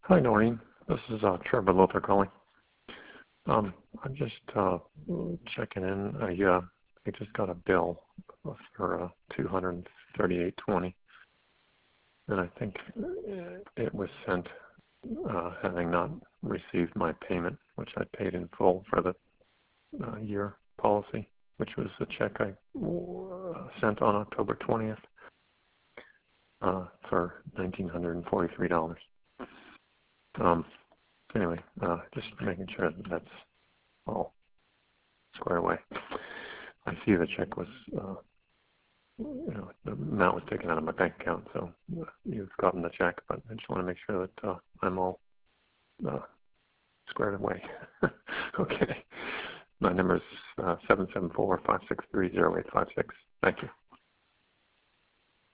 Hi, Noreen. This is Trevor Lothar calling. I'm just checking in. I just got a bill for $238.20, and I think it was sent having not received my payment, which I paid in full for the year policy, which was the check I sent on October 20th for $1,943. Anyway, just making sure that that's all squared away. I see the check was, the amount was taken out of my bank account, so you've gotten the check, but I just want to make sure that I'm all squared away. Okay. My number is 774-563-0856. Thank you.